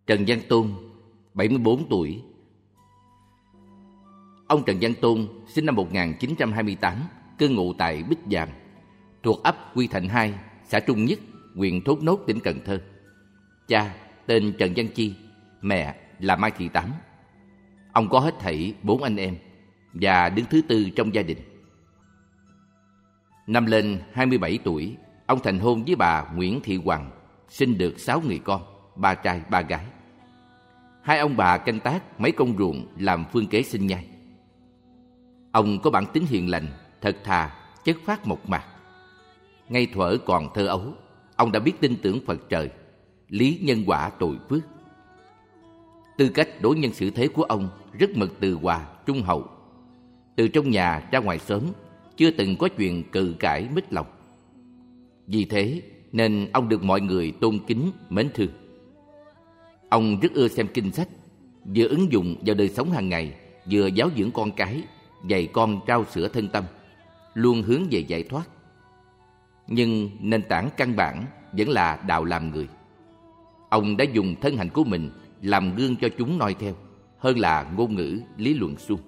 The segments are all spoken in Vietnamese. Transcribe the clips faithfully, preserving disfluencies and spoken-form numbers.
Trần Văn Tôn, bảy mươi bốn tuổi. Ông Trần Văn Tôn sinh năm một nghìn chín trăm hai mươi tám, cư ngụ tại Bích Vàm, thuộc ấp Quy Thạnh hai, xã Trung Nhất, huyện Thốt Nốt, tỉnh Cần Thơ. Cha tên Trần Văn Chi, mẹ là Mai Thị Tám. Ông có hết thảy bốn anh em và đứng thứ tư trong gia đình. Năm lên hai mươi bảy tuổi, ông thành hôn với bà Nguyễn Thị Hoàng, sinh được sáu người con, ba trai ba gái. Hai ông bà canh tác mấy công ruộng làm phương kế sinh nhai. Ông có bản tính hiền lành, thật thà, chất phác mộc mạc. Ngay thuở còn thơ ấu, ông đã biết tin tưởng Phật trời, lý nhân quả tội phước. Tư cách đối nhân xử thế của ông rất mực từ hòa, trung hậu. Từ trong nhà ra ngoài xóm, chưa từng có chuyện cự cãi mít lòng. Vì thế nên ông được mọi người tôn kính, mến thương. Ông rất ưa xem kinh sách, vừa ứng dụng vào đời sống hàng ngày, vừa giáo dưỡng con cái, dạy con trao sữa thân tâm, luôn hướng về giải thoát. Nhưng nền tảng căn bản vẫn là đạo làm người. Ông đã dùng thân hành của mình làm gương cho chúng noi theo, hơn là ngôn ngữ, lý luận suông.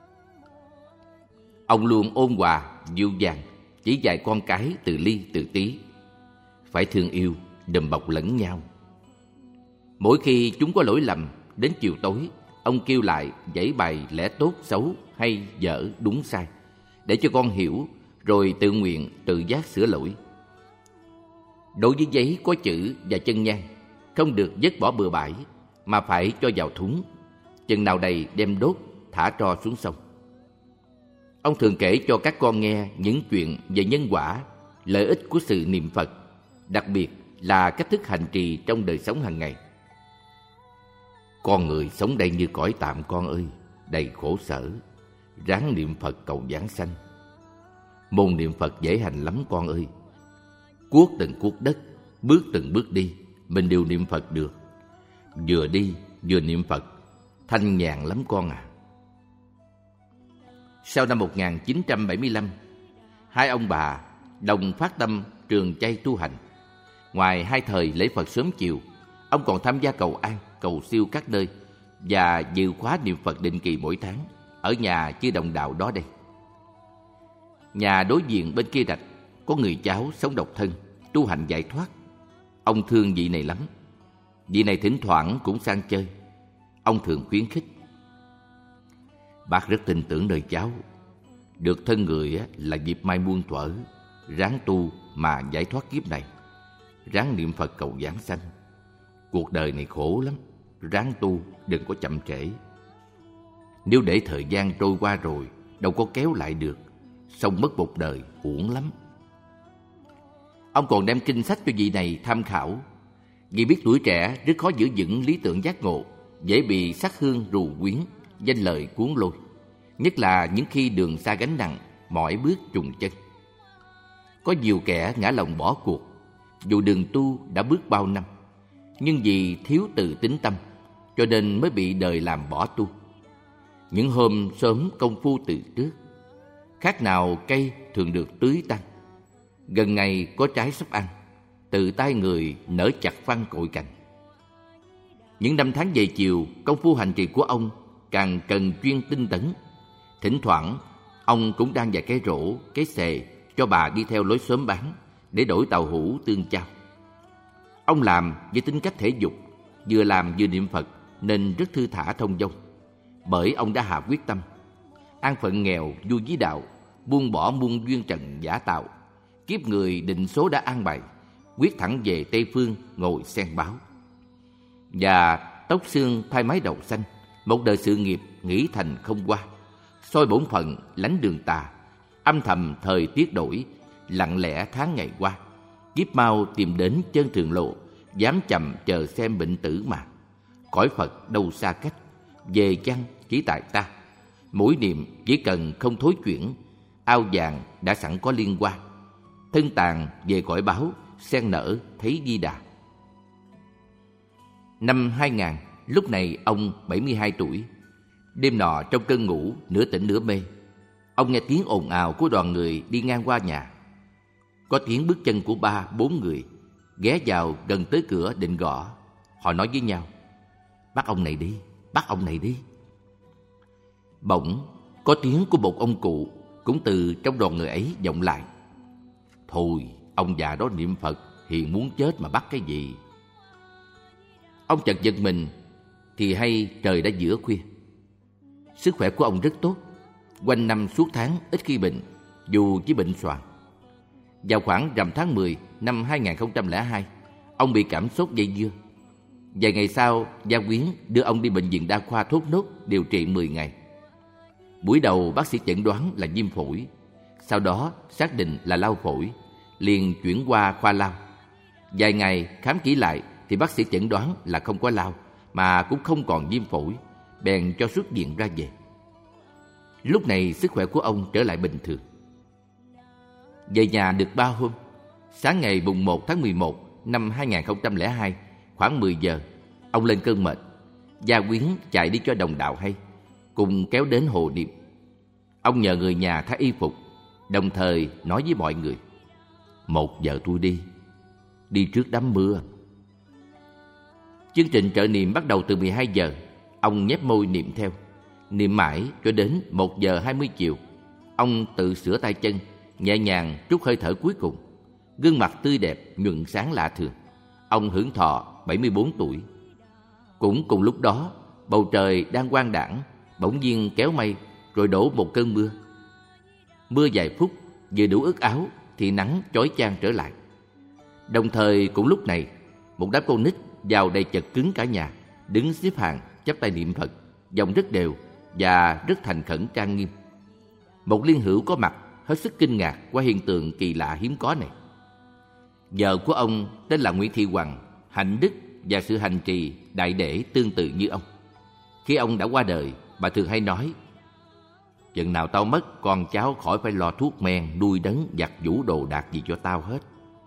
Ông luôn ôn hòa, dịu dàng, chỉ dạy con cái từ ly từ tí. Phải thương yêu, đùm bọc lẫn nhau. Mỗi khi chúng có lỗi lầm, đến chiều tối, ông kêu lại giảng bài lẽ tốt xấu hay dở đúng sai, để cho con hiểu, rồi tự nguyện tự giác sửa lỗi. Đối với giấy có chữ và chân nhang, không được vứt bỏ bừa bãi, mà phải cho vào thúng, chừng nào đầy đem đốt, thả tro xuống sông. Ông thường kể cho các con nghe những chuyện về nhân quả, lợi ích của sự niệm Phật, đặc biệt là cách thức hành trì trong đời sống hàng ngày. Con người sống đây như cõi tạm con ơi, đầy khổ sở, ráng niệm Phật cầu vãng sanh. Môn niệm Phật dễ hành lắm con ơi. Cuốc từng cuốc đất, bước từng bước đi, mình đều niệm Phật được. Vừa đi vừa niệm Phật, thanh nhàn lắm con à. Sau năm một nghìn chín trăm bảy mươi lăm, hai ông bà đồng phát tâm trường chay tu hành. Ngoài hai thời lễ Phật sớm chiều, ông còn tham gia cầu an, cầu siêu các nơi và dự khóa niệm Phật định kỳ mỗi tháng ở nhà chư đồng đạo đó đây. Nhà đối diện bên kia rạch có người cháu sống độc thân, tu hành giải thoát. Ông thương vị này lắm. Vị này thỉnh thoảng cũng sang chơi. Ông thường khuyến khích: bác rất tin tưởng đời cháu. Được thân người là dịp mai muôn thuở, ráng tu mà giải thoát kiếp này, ráng niệm Phật cầu vãng sanh. Cuộc đời này khổ lắm, ráng tu, đừng có chậm trễ. Nếu để thời gian trôi qua rồi, đâu có kéo lại được, xong mất một đời uổng lắm. Ông còn đem kinh sách cho vị này tham khảo, vì biết tuổi trẻ rất khó giữ vững lý tưởng giác ngộ, dễ bị sắc hương rù quyến, danh lợi cuốn lôi, nhất là những khi đường xa gánh nặng, mỏi bước trùng chân. Có nhiều kẻ ngã lòng bỏ cuộc, dù đường tu đã bước bao năm, nhưng vì thiếu từ tín tâm, cho nên mới bị đời làm bỏ tu. Những hôm sớm công phu từ trước, khác nào cây thường được tưới tăng, gần ngày có trái sắp ăn, từ tay người nở chặt phăng cội cành. Những năm tháng về chiều, công phu hành trì của ông càng cần chuyên tinh tấn. Thỉnh thoảng ông cũng đang dạy cái rổ, cái xề cho bà đi theo lối xóm bán, để đổi tàu hũ tương chao. Ông làm với tính cách thể dục, vừa làm vừa niệm Phật nên rất thư thả thông dong. Bởi ông đã hạ quyết tâm an phận nghèo vui với đạo, buông bỏ muôn duyên trần giả tạo. Kiếp người định số đã an bài, quyết thẳng về Tây Phương ngồi sen báo. Và tóc xương thay mái đầu xanh, một đời sự nghiệp nghĩ thành không qua. Soi bổn phận lánh đường tà, âm thầm thời tiết đổi, lặng lẽ tháng ngày qua. Kiếp mau tìm đến chân thường lộ, dám chậm chờ xem bệnh tử mà. Cõi Phật đâu xa cách, về chăng chỉ tại ta. Mỗi niệm chỉ cần không thối chuyển, ao vàng đã sẵn có liên quan. Thân tàn về cõi báo, sen nở thấy Di Đà. Năm hai nghìn, lúc này ông bảy mươi hai tuổi. Đêm nọ trong cơn ngủ, nửa tỉnh nửa mê, ông nghe tiếng ồn ào của đoàn người đi ngang qua nhà. Có tiếng bước chân của ba, bốn người ghé vào gần tới cửa định gõ. Họ nói với nhau: Bắt ông này đi, bắt ông này đi. Bỗng có tiếng của một ông cụ cũng từ trong đoàn người ấy vọng lại. Thôi, ông già đó niệm Phật, hiền muốn chết mà bắt cái gì. Ông chợt giật mình thì hay trời đã giữa khuya. Sức khỏe của ông rất tốt, quanh năm suốt tháng ít khi bệnh, dù chỉ bệnh xoàng. Vào khoảng rằm tháng mười năm hai nghìn không trăm lẻ hai, ông bị cảm sốt dây dưa. Vài ngày sau, gia quyến đưa ông đi bệnh viện đa khoa Thốt Nốt điều trị mười ngày. Buổi đầu bác sĩ chẩn đoán là viêm phổi, sau đó xác định là lao phổi, liền chuyển qua khoa lao. Vài ngày khám kỹ lại thì bác sĩ chẩn đoán là không có lao, mà cũng không còn viêm phổi, bèn cho xuất viện ra về. Lúc này sức khỏe của ông trở lại bình thường. Về nhà được ba hôm, sáng ngày mùng một tháng mười một năm hai nghìn không trăm lẻ hai, khoảng mười giờ, ông lên cơn mệt. Gia quyến chạy đi cho đồng đạo hay, cùng kéo đến hồ điệp. Ông nhờ người nhà thay y phục, đồng thời nói với mọi người: Một giờ tôi đi, đi trước đám mưa. Chương trình trợ niệm bắt đầu từ mười hai giờ. Ông nhếch môi niệm theo, niệm mãi cho đến một giờ hai mươi chiều. Ông tự sửa tay chân, nhẹ nhàng trút hơi thở cuối cùng. Gương mặt tươi đẹp, nhuận sáng lạ thường. Ông hưởng thọ bảy mươi bốn tuổi. Cũng cùng lúc đó, bầu trời đang quang đãng, bỗng nhiên kéo mây rồi đổ một cơn mưa. Mưa vài phút, vừa đủ ướt áo thì nắng chói chang trở lại. Đồng thời cũng lúc này, một đám con nít vào đầy chật cứng cả nhà, đứng xếp hàng chắp tay niệm Phật, giọng rất đều và rất thành khẩn trang nghiêm. Một liên hữu có mặt hết sức kinh ngạc qua hiện tượng kỳ lạ hiếm có này. Vợ của ông tên là Nguyễn Thị Hoàng, hạnh đức và sự hành trì đại để tương tự như ông. Khi ông đã qua đời, bà thường hay nói: Chừng nào tao mất, con cháu khỏi phải lo thuốc men, nuôi đấng, giặt giũ đồ đạc gì cho tao hết.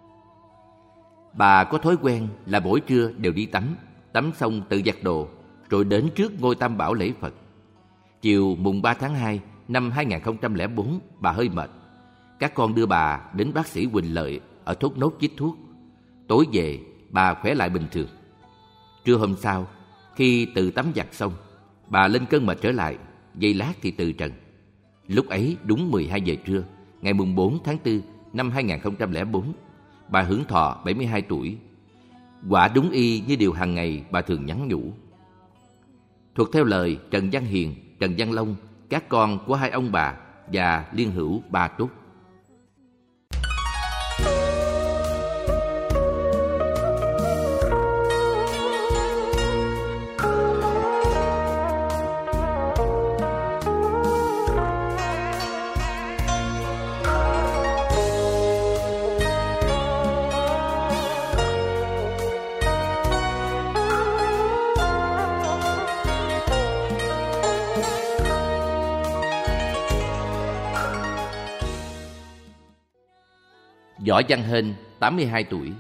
Bà có thói quen là buổi trưa đều đi tắm, tắm xong tự giặt đồ, rồi đến trước ngôi Tam Bảo lễ Phật. Chiều mùng ba tháng hai năm hai nghìn không trăm lẻ bốn, bà hơi mệt. Các con đưa bà đến bác sĩ Huỳnh Lợi ở Thốt Nốt chích thuốc. Tối về, bà khỏe lại bình thường. Trưa hôm sau, khi tự tắm giặt xong, bà lên cơn mệt trở lại, giây lát thì từ trần. Lúc ấy đúng mười hai giờ trưa, ngày mùng bốn tháng tư năm hai nghìn không trăm lẻ bốn, bà hưởng thọ bảy mươi hai tuổi. Quả đúng y như điều hàng ngày bà thường nhắn nhủ. Thuộc theo lời Trần Văn Hiền, Trần Văn Long, các con của hai ông bà và liên hữu Ba Túc. Võ Văn Hên, tám mươi hai tuổi.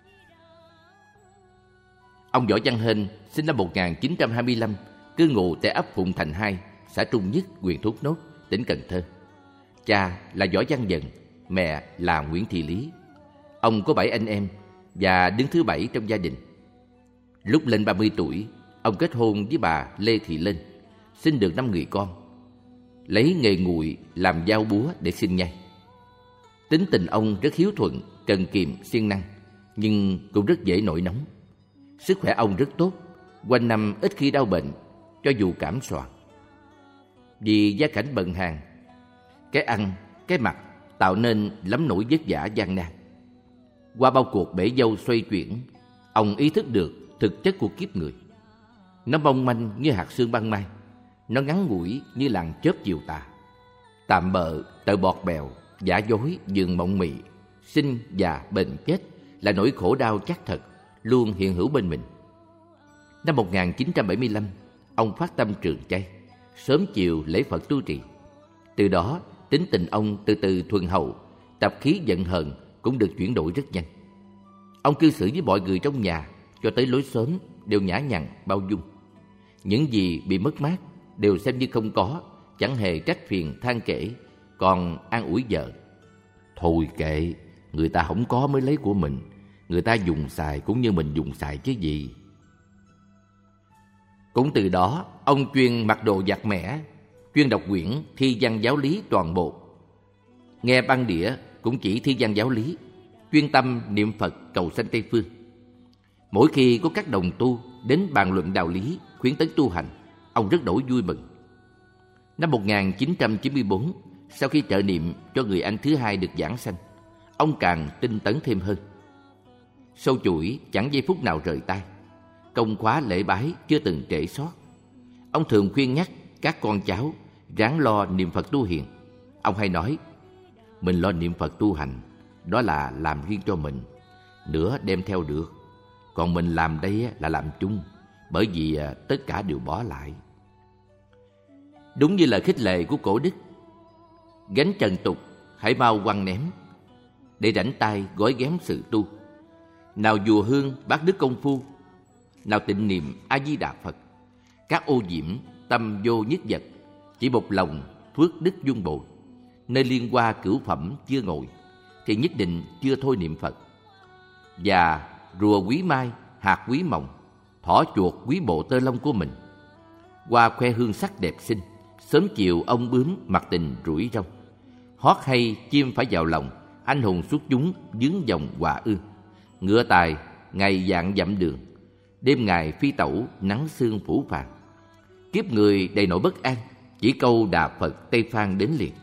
Ông Võ Văn Hên sinh năm một nghìn chín trăm hai mươi lăm, cư ngụ tại ấp Phụng Thành hai, xã Trung Nhất, huyện Thốt Nốt, tỉnh Cần Thơ. Cha là Võ Văn Dần, mẹ là Nguyễn Thị Lý. Ông có bảy anh em và đứng thứ bảy trong gia đình. Lúc lên ba mươi tuổi, ông kết hôn với bà Lê Thị Lên, sinh được năm người con. Lấy nghề nguội làm dao búa để sinh nhai. Tính tình ông rất hiếu thuận, cần kiệm, siêng năng, nhưng cũng rất dễ nổi nóng. Sức khỏe ông rất tốt, quanh năm ít khi đau bệnh, cho dù cảm soàn. Vì gia cảnh bần hàn, cái ăn, cái mặc tạo nên lắm nỗi vất vả gian nan. Qua bao cuộc bể dâu xoay chuyển, ông ý thức được thực chất của kiếp người. Nó mong manh như hạt sương ban mai, nó ngắn ngủi như làn chớp chiều tà. Tạm bợ, tợ bọt bèo, giả dối, giường mộng mị, sinh già bệnh chết là nỗi khổ đau chắc thật, luôn hiện hữu bên mình. Năm một nghìn chín trăm bảy mươi lăm, ông phát tâm trường chay, sớm chiều lễ Phật tu trì. Từ đó, tính tình ông từ từ thuần hậu, tập khí giận hờn cũng được chuyển đổi rất nhanh. Ông cư xử với mọi người trong nhà, cho tới lối xóm đều nhã nhặn, bao dung. Những gì bị mất mát đều xem như không có, chẳng hề trách phiền than kể, còn an ủi vợ: Thôi kệ, người ta không có mới lấy của mình, người ta dùng xài cũng như mình dùng xài chứ gì. Cũng từ đó, ông chuyên mặc đồ giặt mẻ, chuyên đọc quyển thi văn giáo lý toàn bộ. Nghe băng đĩa cũng chỉ thi văn giáo lý, chuyên tâm niệm Phật cầu sanh Tây Phương. Mỗi khi có các đồng tu đến bàn luận đạo lý, khuyến tấn tu hành, ông rất đổi vui mừng. Năm một nghìn chín trăm chín mươi tư, sau khi trợ niệm cho người anh thứ hai được giảng sanh, ông càng tinh tấn thêm hơn. Sâu chuỗi chẳng giây phút nào rời tay, công khóa lễ bái chưa từng trễ sót. Ông thường khuyên nhắc các con cháu ráng lo niệm Phật tu hiền. Ông hay nói, mình lo niệm Phật tu hành, đó là làm riêng cho mình, nữa đem theo được. Còn mình làm đây là làm chung, bởi vì tất cả đều bỏ lại. Đúng như lời khích lệ của cổ đức, gánh trần tục hãy mau quăng ném, để rảnh tay gói ghém sự tu. Nào dùa hương bát đức công phu, nào tịnh niệm A Di Đà Phật. Các ô nhiễm tâm vô nhất vật, chỉ một lòng phước đức dung bồi. Nơi liên hoa cửu phẩm chưa ngồi, thì nhất định chưa thôi niệm Phật. Và rùa quý mai, hạt quý mồng, thỏ chuột quý bộ tơ lông của mình. Hoa khoe hương sắc đẹp xinh, sớm chiều ông bướm mặc tình rủi rong. Hót hay chim phải vào lòng, anh hùng xuất chúng dướng dòng hòa ương. Ngựa tài ngày dạng dặm đường, đêm ngày phi tẩu nắng sương phủ phàng. Kiếp người đầy nỗi bất an, chỉ câu Đà Phật Tây Phan đến liền.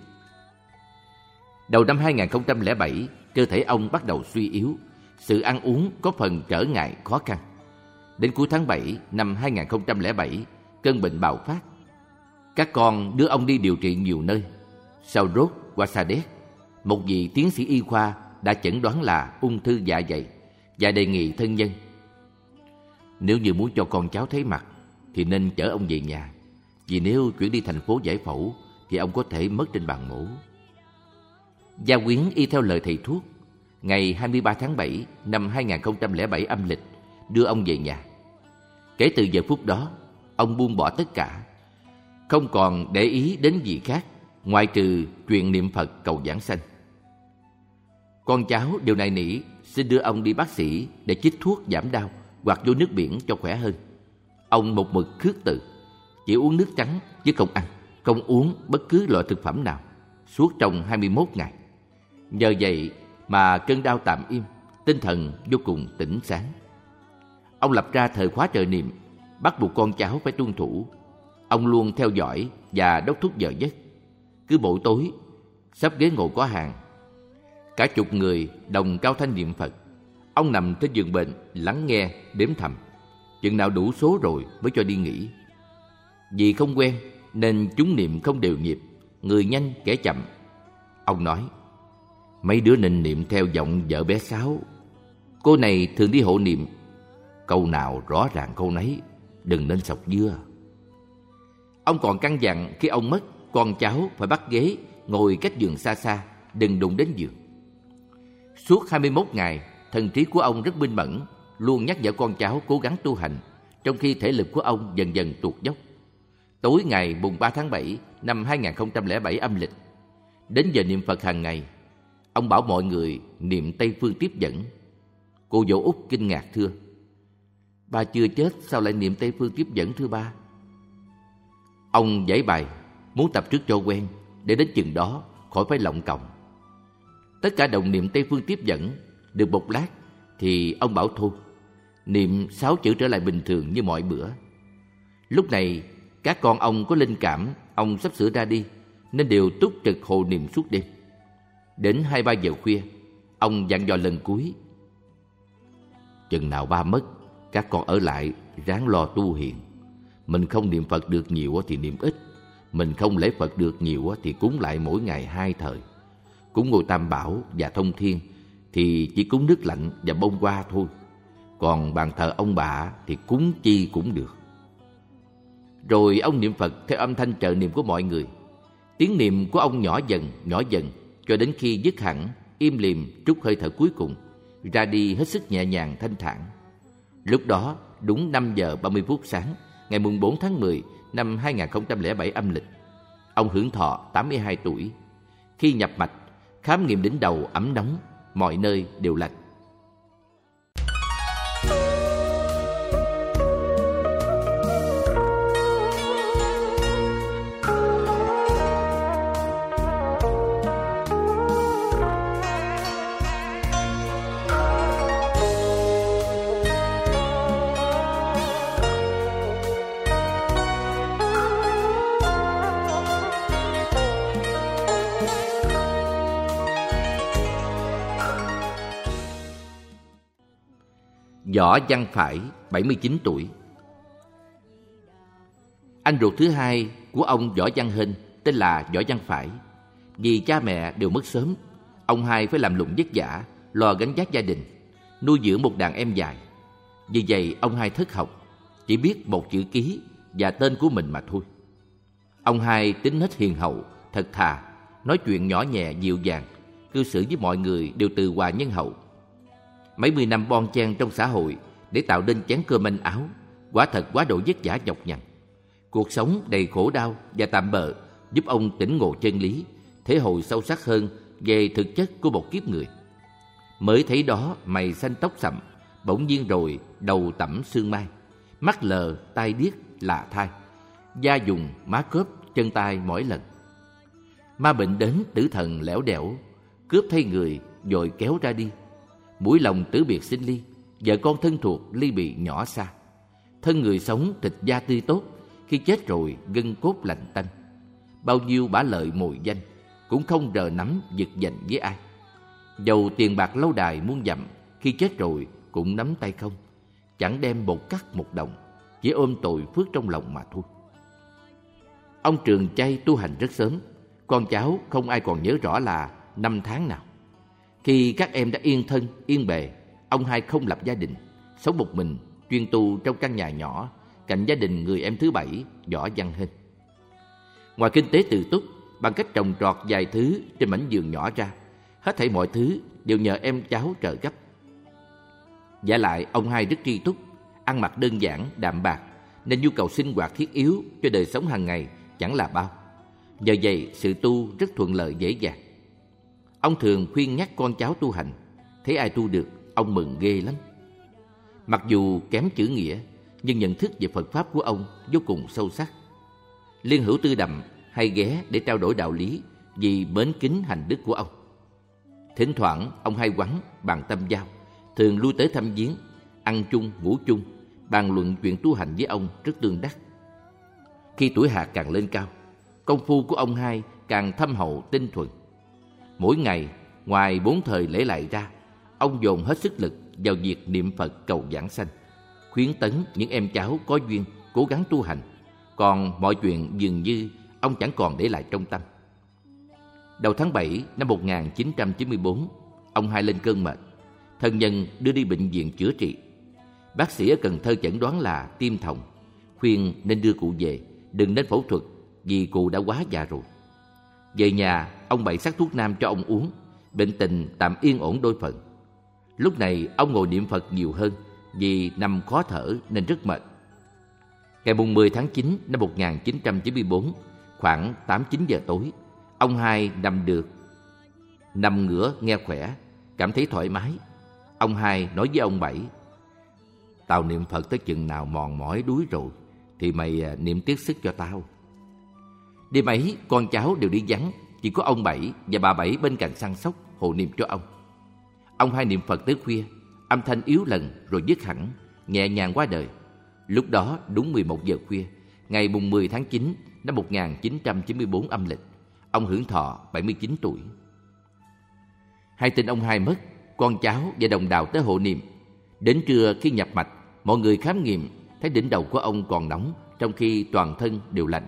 Đầu năm hai nghìn không trăm lẻ bảy, cơ thể ông bắt đầu suy yếu, sự ăn uống có phần trở ngại khó khăn. Đến cuối tháng bảy năm hai nghìn không trăm lẻ bảy, cơn bệnh bạo phát. Các con đưa ông đi điều trị nhiều nơi. Sau rốt qua Sa Đéc, một vị tiến sĩ y khoa đã chẩn đoán là ung thư dạ dày và đề nghị thân nhân, nếu như muốn cho con cháu thấy mặt thì nên chở ông về nhà, vì nếu chuyển đi thành phố giải phẫu thì ông có thể mất trên bàn mổ. Gia Quyến y theo lời thầy thuốc, ngày hai mươi ba tháng bảy năm hai nghìn không trăm lẻ bảy âm lịch đưa ông về nhà. Kể từ giờ phút đó, ông buông bỏ tất cả, không còn để ý đến gì khác ngoại trừ chuyện niệm Phật cầu giảng sanh. Con cháu đều nài nỉ xin đưa ông đi bác sĩ để chích thuốc giảm đau hoặc vô nước biển cho khỏe hơn. Ông một mực khước từ, chỉ uống nước trắng chứ không ăn, không uống bất cứ loại thực phẩm nào suốt trong hai mươi mốt ngày. Nhờ vậy mà cơn đau tạm im, tinh thần vô cùng tỉnh sáng. Ông lập ra thời khóa trợ niệm, bắt buộc con cháu phải tuân thủ. Ông luôn theo dõi và đốc thúc giờ giấc. Cứ buổi tối, sắp ghế ngồi có hàng, cả chục người đồng cao thanh niệm Phật. Ông nằm trên giường bệnh lắng nghe, đếm thầm, chừng nào đủ số rồi mới cho đi nghỉ. Vì không quen nên chúng niệm không đều nhịp, người nhanh kẻ chậm. Ông nói, mấy đứa nên niệm theo giọng vợ bé Sáu. Cô này thường đi hộ niệm, câu nào rõ ràng câu nấy, đừng nên sọc dưa. Ông còn căn dặn khi ông mất, con cháu phải bắt ghế ngồi cách giường xa xa, đừng đụng đến giường. Suốt hai mươi mốt ngày, thần trí của ông rất minh mẫn, luôn nhắc nhở con cháu cố gắng tu hành, trong khi thể lực của ông dần dần tuột dốc. Tối ngày mùng ba tháng bảy năm hai nghìn không trăm lẻ bảy âm lịch, đến giờ niệm Phật hàng ngày, ông bảo mọi người niệm Tây Phương tiếp dẫn. Cô dâu Út kinh ngạc thưa, ba chưa chết sao lại niệm Tây Phương tiếp dẫn thưa ba? Ông giải bày, muốn tập trước cho quen, để đến chừng đó khỏi phải lọng còng. Tất cả đồng niệm Tây Phương tiếp dẫn. Được một lát thì ông bảo thôi, niệm sáu chữ trở lại bình thường như mọi bữa. Lúc này các con ông có linh cảm ông sắp sửa ra đi, nên đều túc trực hộ niệm suốt đêm. Đến hai ba giờ khuya, ông dặn dò lần cuối, chừng nào ba mất, các con ở lại ráng lo tu hiền. Mình không niệm Phật được nhiều thì niệm ít, mình không lễ Phật được nhiều thì cúng lại mỗi ngày hai thời. Cúng ngôi Tam Bảo và Thông Thiên thì chỉ cúng nước lạnh và bông hoa thôi. Còn bàn thờ ông bà thì cúng chi cũng được. Rồi ông niệm Phật theo âm thanh trợ niệm của mọi người. Tiếng niệm của ông nhỏ dần, nhỏ dần, cho đến khi dứt hẳn, im lìm trút hơi thở cuối cùng, ra đi hết sức nhẹ nhàng thanh thản. Lúc đó, đúng năm giờ ba mươi phút sáng, ngày mùng bốn tháng mười năm hai nghìn không trăm lẻ bảy âm lịch, ông hưởng thọ tám mươi hai tuổi. Khi nhập mạch, khám nghiệm đỉnh đầu ẩm nóng, mọi nơi đều lạnh. Võ Văn Phải, bảy mươi chín tuổi. Anh ruột thứ hai của ông Võ Văn Hên tên là Võ Văn Phải. Vì cha mẹ đều mất sớm, ông hai phải làm lụng vất vả, lo gánh vác gia đình, nuôi dưỡng một đàn em dài. Vì vậy ông hai thất học, chỉ biết một chữ ký và tên của mình mà thôi. Ông hai tính nết hiền hậu, thật thà, nói chuyện nhỏ nhẹ dịu dàng, cư xử với mọi người đều từ hòa nhân hậu. Mấy mươi năm bon chen trong xã hội để tạo nên chén cơm manh áo, quả thật quá độ vất vả nhọc nhằn. Cuộc sống đầy khổ đau và tạm bợ giúp ông tỉnh ngộ chân lý, thể hội sâu sắc hơn về thực chất của một kiếp người. Mới thấy đó mày xanh tóc sậm, bỗng nhiên rồi đầu tẩm sương mai, mắt lờ tai điếc lạ thai, da dùng má cớp chân tay mỏi lần. Ma bệnh đến tử thần lẻo đẻo, cướp thay người rồi kéo ra đi. Mũi lòng tử biệt sinh ly, vợ con thân thuộc ly bị nhỏ xa. Thân người sống thịt da tươi tốt, khi chết rồi gân cốt lạnh tanh. Bao nhiêu bả lợi mồi danh cũng không rờ nắm giật giành với ai. Dầu tiền bạc lâu đài muôn dặm, khi chết rồi cũng nắm tay không, chẳng đem một cắt một đồng, chỉ ôm tội phước trong lòng mà thôi. Ông Trường Chay tu hành rất sớm, con cháu không ai còn nhớ rõ là năm tháng nào. Khi các em đã yên thân, yên bề, ông hai không lập gia đình, sống một mình, chuyên tu trong căn nhà nhỏ cạnh gia đình người em thứ bảy, Võ Văn Hên. Ngoài kinh tế tự túc, bằng cách trồng trọt vài thứ trên mảnh vườn nhỏ ra, hết thảy mọi thứ đều nhờ em cháu trợ cấp. Vả lại ông hai rất tri túc, ăn mặc đơn giản, đạm bạc, nên nhu cầu sinh hoạt thiết yếu cho đời sống hàng ngày chẳng là bao. Nhờ vậy sự tu rất thuận lợi dễ dàng. Ông thường khuyên nhắc con cháu tu hành, thấy ai tu được, ông mừng ghê lắm. Mặc dù kém chữ nghĩa, nhưng nhận thức về Phật Pháp của ông vô cùng sâu sắc. Liên hữu Tư Đầm hay ghé để trao đổi đạo lý vì mến kính hành đức của ông. Thỉnh thoảng ông hay quắn bàn tâm giao, thường lui tới thăm viếng, ăn chung, ngủ chung, bàn luận chuyện tu hành với ông rất tương đắc. Khi tuổi hạt càng lên cao, công phu của ông hai càng thâm hậu tinh thuần. Mỗi ngày, ngoài bốn thời lễ lại ra, ông dồn hết sức lực vào việc niệm Phật cầu giảng sanh, khuyến tấn những em cháu có duyên cố gắng tu hành. Còn mọi chuyện dường như ông chẳng còn để lại trong tâm. Đầu tháng bảy năm một nghìn chín trăm chín mươi bốn, ông hai lên cơn mệt. Thân nhân đưa đi bệnh viện chữa trị. Bác sĩ ở Cần Thơ chẩn đoán là tim thòng, khuyên nên đưa cụ về, đừng nên phẫu thuật vì cụ đã quá già rồi. Về nhà, ông bày sắc thuốc nam cho ông uống, bệnh tình tạm yên ổn đôi phần. Lúc này ông ngồi niệm Phật nhiều hơn vì nằm khó thở nên rất mệt. Ngày mười tháng chín năm một nghìn chín trăm chín mươi bốn, khoảng tám chín giờ tối, ông hai nằm được, nằm ngửa nghe khỏe, cảm thấy thoải mái. Ông hai nói với ông Bảy: "Tao niệm Phật tới chừng nào mòn mỏi đuối rồi thì mày niệm tiếp sức cho tao." Đêm ấy con cháu đều đi vắng, chỉ có ông Bảy và bà Bảy bên cạnh săn sóc hộ niệm cho ông. Ông hai niệm Phật tới khuya, âm thanh yếu lần rồi dứt hẳn, nhẹ nhàng qua đời. Lúc đó đúng mười một giờ khuya, ngày mười tháng chín năm một nghìn chín trăm chín mươi bốn âm lịch, ông hưởng thọ bảy mươi chín tuổi. Hay tin ông hai mất, con cháu và đồng đạo tới hộ niệm. Đến trưa khi nhập mạch, mọi người khám nghiệm thấy đỉnh đầu của ông còn nóng, trong khi toàn thân đều lạnh.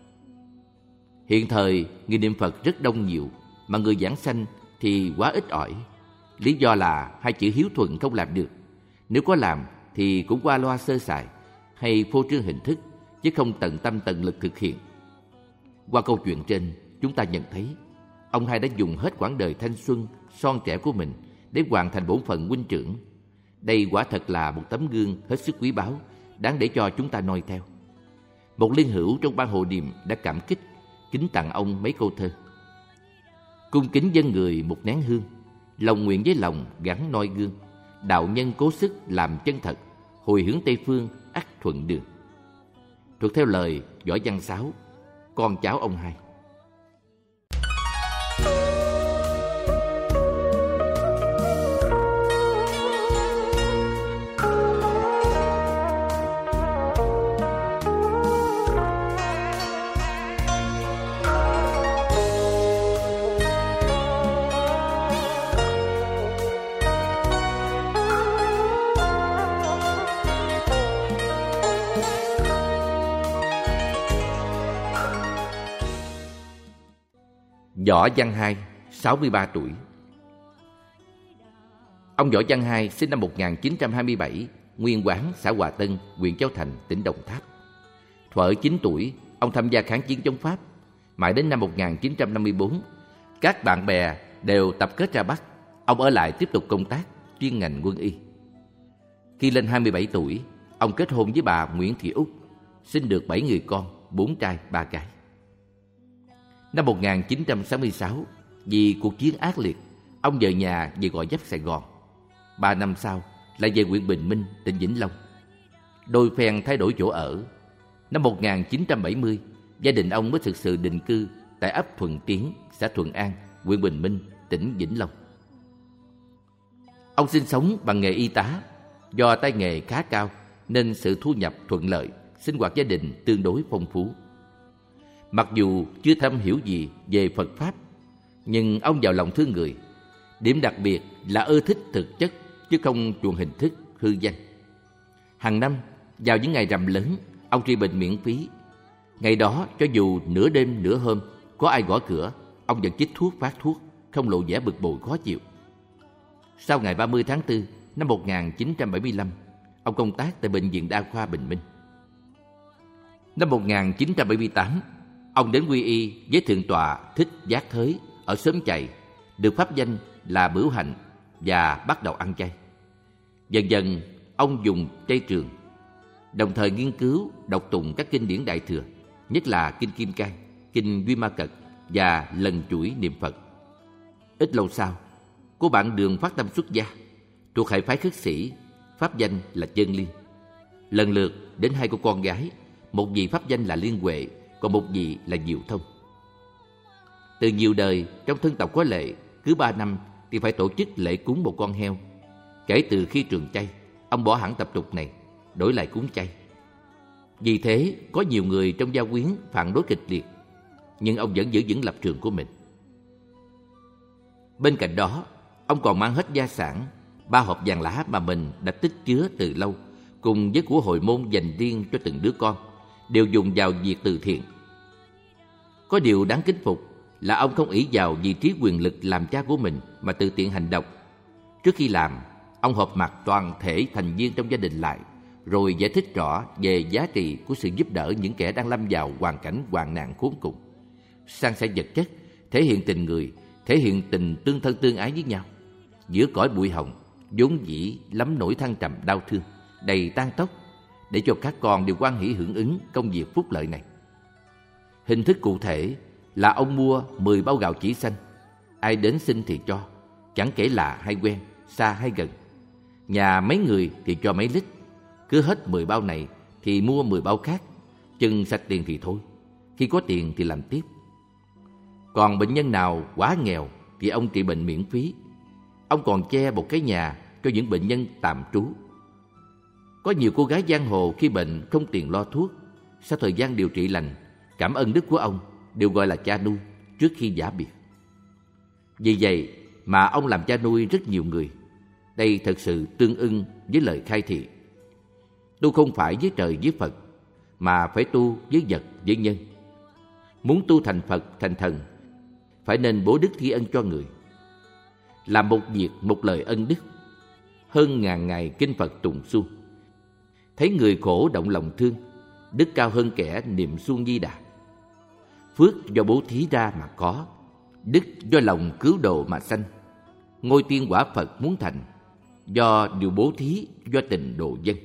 Hiện thời người niệm Phật rất đông nhiều, mà người giảng sanh thì quá ít ỏi. Lý do là hai chữ hiếu thuận không làm được. Nếu có làm thì cũng qua loa sơ sài hay phô trương hình thức, chứ không tận tâm tận lực thực hiện. Qua câu chuyện trên, chúng ta nhận thấy ông hai đã dùng hết quãng đời thanh xuân son trẻ của mình để hoàn thành bổn phận huynh trưởng. Đây quả thật là một tấm gương hết sức quý báu, đáng để cho chúng ta noi theo. Một liên hữu trong ban hộ niệm đã cảm kích, kính tặng ông mấy câu thơ: "Cung kính dân người một nén hương, lòng nguyện với lòng gắn noi gương. Đạo nhân cố sức làm chân thật, hồi hướng Tây phương ắt thuận đường." Thuộc theo lời Võ Văn Sáu, con cháu ông hai. Võ Văn Hai, sáu mươi ba tuổi. Ông Võ Văn Hai sinh năm một nghìn chín trăm hai mươi bảy, nguyên quán xã Hòa Tân, huyện Châu Thành, tỉnh Đồng Tháp. Thuở chín tuổi, ông tham gia kháng chiến chống Pháp. Mãi đến năm một nghìn chín trăm năm mươi bốn, các bạn bè đều tập kết ra Bắc. Ông ở lại tiếp tục công tác chuyên ngành quân y. Khi lên hai mươi bảy tuổi, ông kết hôn với bà Nguyễn Thị Úc, sinh được bảy người con, bốn trai, ba gái. Năm một nghìn chín trăm sáu mươi sáu, vì cuộc chiến ác liệt, ông về nhà về Gò Vấp, Sài Gòn. Ba năm sau, lại về huyện Bình Minh, tỉnh Vĩnh Long. Đôi phen thay đổi chỗ ở. Năm một nghìn chín trăm bảy mươi, gia đình ông mới thực sự định cư tại ấp Thuận Tiến, xã Thuận An, huyện Bình Minh, tỉnh Vĩnh Long. Ông sinh sống bằng nghề y tá. Do tay nghề khá cao nên sự thu nhập thuận lợi, sinh hoạt gia đình tương đối phong phú. Mặc dù chưa thâm hiểu gì về Phật Pháp, nhưng ông giàu lòng thương người. Điểm đặc biệt là ưa thích thực chất chứ không chuộng hình thức hư danh. Hàng năm, vào những ngày rằm lớn, ông trị bệnh miễn phí. Ngày đó, cho dù nửa đêm nửa hôm có ai gõ cửa, ông vẫn chích thuốc phát thuốc, không lộ vẻ bực bội khó chịu. Sau ngày ba mươi tháng tư năm một nghìn chín trăm bảy mươi lăm, ông công tác tại Bệnh viện Đa khoa Bình Minh. Năm một nghìn chín trăm bảy mươi tám, ông đến quy y với Thượng tọa Thích Giác Thới ở xóm Chày, được pháp danh là Bửu Hạnh và bắt đầu ăn chay. Dần dần, ông dùng chay trường, đồng thời nghiên cứu đọc tụng các kinh điển Đại Thừa, nhất là Kinh Kim Cang, Kinh Duy Ma Cật và lần chuỗi niệm Phật. Ít lâu sau, cô bạn Đường phát tâm xuất gia, thuộc hệ phái Khất Sĩ, pháp danh là Chân Liên. Lần lượt đến hai cô con gái, một vị pháp danh là Liên Huệ, còn một vị là Diệu Thông. Từ nhiều đời, trong thân tộc có lệ, cứ ba năm thì phải tổ chức lễ cúng một con heo. Kể từ khi trường chay, ông bỏ hẳn tập tục này, đổi lại cúng chay. Vì thế, có nhiều người trong gia quyến phản đối kịch liệt, nhưng ông vẫn giữ vững lập trường của mình. Bên cạnh đó, ông còn mang hết gia sản, ba hộp vàng lá mà mình đã tích chứa từ lâu, cùng với của hội môn dành riêng cho từng đứa con, đều dùng vào việc từ thiện. Có điều đáng kính phục là ông không ỷ vào vị trí quyền lực làm cha của mình mà tự tiện hành động. Trước khi làm, ông họp mặt toàn thể thành viên trong gia đình lại, rồi giải thích rõ về giá trị của sự giúp đỡ những kẻ đang lâm vào hoàn cảnh hoạn nạn khốn cùng. San sẻ vật chất, thể hiện tình người, thể hiện tình tương thân tương ái với nhau. Giữa cõi bụi hồng, vốn dĩ lắm nỗi thăng trầm đau thương, đầy tang tóc, để cho các con đều hoan hỷ hưởng ứng công việc phúc lợi này. Hình thức cụ thể là ông mua mười bao gạo chỉ xanh, ai đến xin thì cho, chẳng kể lạ hay quen, xa hay gần. Nhà mấy người thì cho mấy lít, cứ hết mười bao này thì mua mười bao khác, chừng sạch tiền thì thôi, khi có tiền thì làm tiếp. Còn bệnh nhân nào quá nghèo thì ông trị bệnh miễn phí. Ông còn che một cái nhà cho những bệnh nhân tạm trú. Có nhiều cô gái giang hồ khi bệnh không tiền lo thuốc, sau thời gian điều trị lành, cảm ơn đức của ông đều gọi là cha nuôi trước khi giả biệt. Vì vậy mà ông làm cha nuôi rất nhiều người. Đây thật sự tương ưng với lời khai thị: tu không phải với trời với Phật, mà phải tu với vật với nhân. Muốn tu thành Phật thành thần, phải nên bố đức thi ân cho người. Làm một việc một lời ân đức, hơn ngàn ngày kinh Phật tùng suông. Thấy người khổ động lòng thương, đức cao hơn kẻ niệm xuông Di Đà. Phước do bố thí ra mà có, đức do lòng cứu độ mà sanh. Ngôi tiên quả Phật muốn thành, do điều bố thí, do tình độ dân.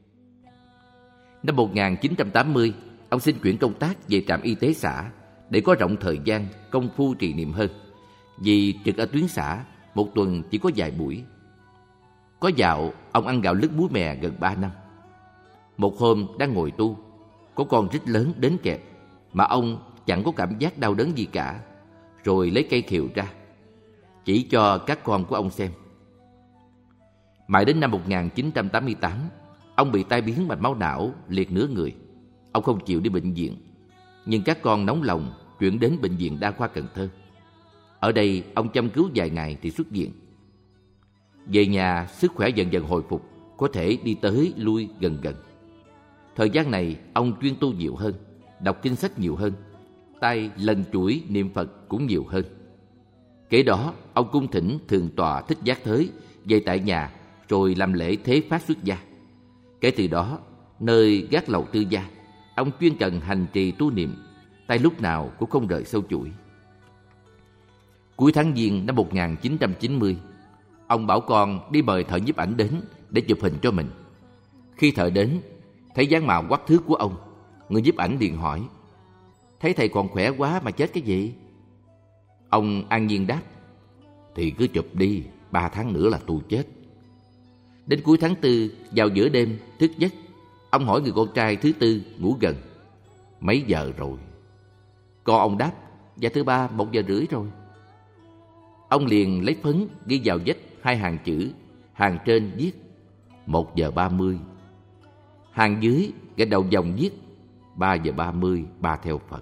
Năm một nghìn chín trăm tám mươi, ông xin chuyển công tác về trạm y tế xã để có rộng thời gian công phu trì niệm hơn. Vì trực ở tuyến xã, một tuần chỉ có vài buổi. Có dạo, ông ăn gạo lứt muối mè gần ba năm. Một hôm đang ngồi tu, có con rít lớn đến kẹp, mà ông chẳng có cảm giác đau đớn gì cả, rồi lấy cây khiều ra, chỉ cho các con của ông xem. Mãi đến năm một nghìn chín trăm tám mươi tám, ông bị tai biến mạch máu não, liệt nửa người. Ông không chịu đi bệnh viện, nhưng các con nóng lòng chuyển đến Bệnh viện Đa khoa Cần Thơ. Ở đây ông chăm cứu vài ngày thì xuất viện. Về nhà, sức khỏe dần dần hồi phục, có thể đi tới lui gần gần. Thời gian này ông chuyên tu nhiều hơn, đọc kinh sách nhiều hơn, tay lần chuỗi niệm Phật cũng nhiều hơn. Kế đó, ông cung thỉnh Thượng tọa Thích Giác Thới về tại nhà rồi làm lễ thế phát xuất gia. Kể từ đó, nơi gác lầu tư gia, ông chuyên cần hành trì tu niệm, tay lúc nào cũng không rời sâu chuỗi. Cuối tháng Giêng năm một nghìn chín trăm chín mươi, ông bảo con đi mời thợ nhiếp ảnh đến để chụp hình cho mình. Khi thợ đến, thấy dáng mạo quắc thước của ông, người nhiếp ảnh liền hỏi: "Thấy thầy còn khỏe quá mà chết cái gì?" Ông an nhiên đáp: "Thì cứ chụp đi, ba tháng nữa là tôi chết." Đến cuối tháng tư, vào giữa đêm thức giấc, ông hỏi người con trai thứ tư ngủ gần: "Mấy giờ rồi?" Con ông đáp: "Dạ thưa ba, một giờ rưỡi rồi." Ông liền lấy phấn ghi vào vách hai hàng chữ, hàng trên viết một giờ ba mươi, hàng dưới gạch đầu dòng viết ba giờ ba mươi, ba theo Phật.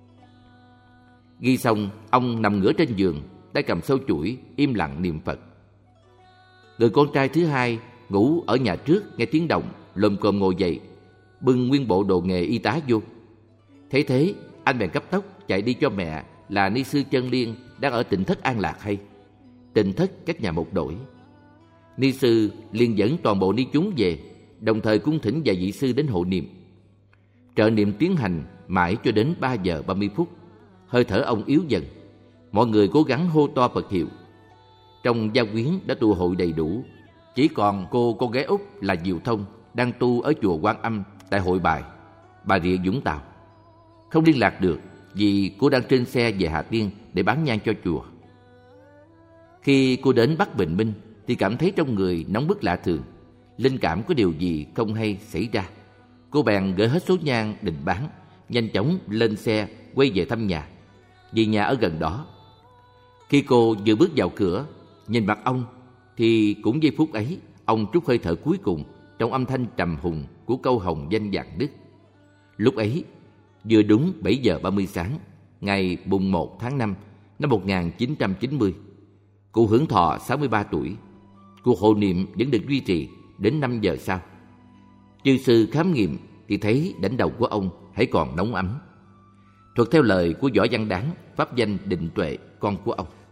Ghi xong, ông nằm ngửa trên giường, tay cầm sâu chuỗi, im lặng niệm Phật. Người con trai thứ hai ngủ ở nhà trước nghe tiếng động, lồm cồm ngồi dậy, bưng nguyên bộ đồ nghề y tá vô. Thấy thế, anh bèn cấp tốc chạy đi cho mẹ là ni sư Chân Liên đang ở Tịnh Thất an lạc hay. Tịnh Thất cách nhà một đổi. Ni sư liền dẫn toàn bộ ni chúng về, đồng thời cung thỉnh vài vị sư đến hộ niệm. Trợ niệm tiến hành mãi cho đến ba giờ ba mươi phút. Hơi thở ông yếu dần. Mọi người cố gắng hô to Phật hiệu. Trong gia quyến đã tụ hội đầy đủ, chỉ còn cô con gái út là Diệu Thông đang tu ở chùa Quan Âm tại Hội Bài, Bà Rịa Vũng Tàu. Không liên lạc được vì cô đang trên xe về Hà Tiên để bán nhang cho chùa. Khi cô đến Bắc Bình Minh thì cảm thấy trong người nóng bức lạ thường, linh cảm có điều gì không hay xảy ra. Cô bèn gửi hết số nhang định bán, nhanh chóng lên xe quay về thăm nhà, vì nhà ở gần đó. Khi cô vừa bước vào cửa, nhìn mặt ông, thì cũng giây phút ấy, ông trút hơi thở cuối cùng trong âm thanh trầm hùng của câu hồng danh vạn đức. Lúc ấy, vừa đúng bảy giờ ba mươi sáng, ngày mùng một tháng năm năm một nghìn chín trăm chín mươi. Cụ hưởng thọ sáu mươi ba tuổi. Cuộc hộ niệm vẫn được duy trì đến năm giờ sau. Chư sư khám nghiệm thì thấy đỉnh đầu của ông hãy còn nóng ấm. Thuật theo lời của Võ Văn Đáng, pháp danh Định Tuệ, con của ông.